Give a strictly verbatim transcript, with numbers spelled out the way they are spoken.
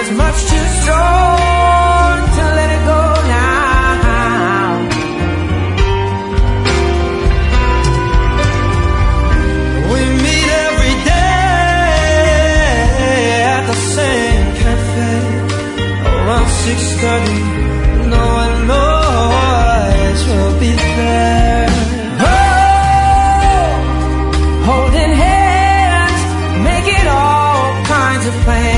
is much too strong to let it go now. We meet every day at the same cafe around six thirty. No one knows we'll be there. Oh, holding hands, making all kinds of plans.